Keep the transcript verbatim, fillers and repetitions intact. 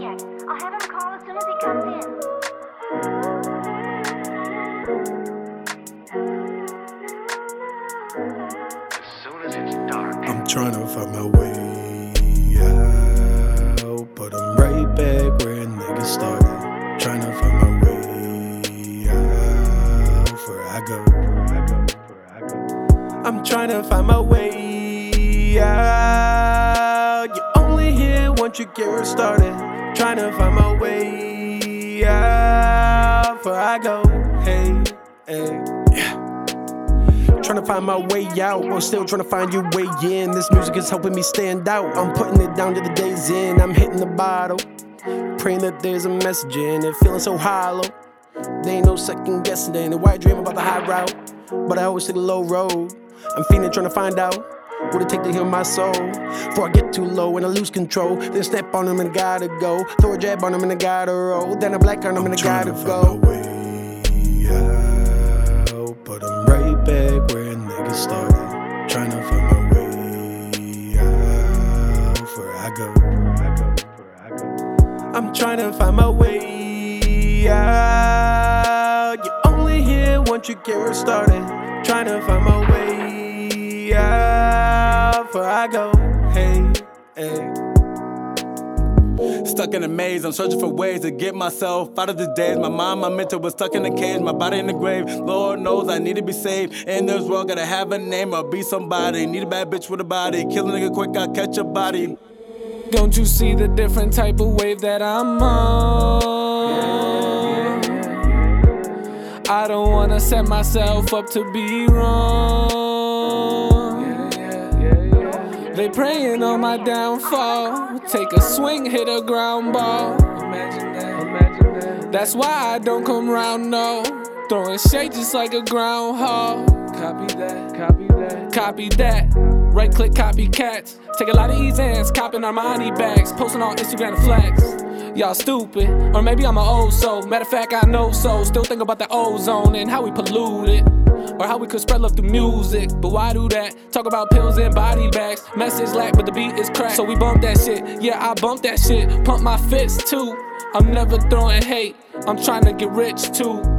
Insomniac. I'll have him call as soon as he comes in. As soon as it's dark. I'm trying to find my way out, but I'm right back where niggas started. Trying to find my way out, where I go, where I go, where I go. I'm trying to find my way out. You only hear once you get started. Trying to find my way out, where I go. Hey, hey, yeah. Trying to find my way out, while still trying to find your way in. This music is helping me stand out. I'm putting it down to the days in. I'm hitting the bottle, praying that there's a message in it. Feeling so hollow, there ain't no second guessing in it. Why I dream about the high route, but I always take the low road. I'm feeling trying to find out what it take to heal my soul. Before I get too low and I lose control, then step on them and I gotta go. Throw a jab on them and I gotta roll. Then I black on them and I gotta go. But I'm right back where niggas started. Trying to find my way out, where I go, where I go, where I go. I'm trying to find my way out. You only hear once you get started. Trying to find my way out, where I go. Hey, hey. Stuck in a maze, I'm searching for ways to get myself out of the days. My mind, my mental was stuck in a cage, my body in the grave. Lord knows I need to be saved. In this world, gotta have a name or be somebody. Need a bad bitch with a body. Kill a nigga quick, I'll catch a body. Don't you see the different type of wave that I'm on? I don't wanna set myself up to be wrong. They praying on my downfall. Take a swing, hit a ground ball. Imagine that, imagine that. That's why I don't come round, no. Throwing shade just like a groundhog. Copy that, copy that, copy that. Right click, copycats. Take a lot of E-Zans, copping Armani bags. Posting on Instagram to flex. Y'all stupid, or maybe I'm an old soul. Matter of fact, I know so. Still think about the ozone and how we pollute it, or how we could spread love through music. But why do that? Talk about pills and body bags. Message lack, but the beat is cracked. So we bump that shit. Yeah, I bump that shit. Pump my fist too. I'm never throwing hate. I'm trying to get rich too.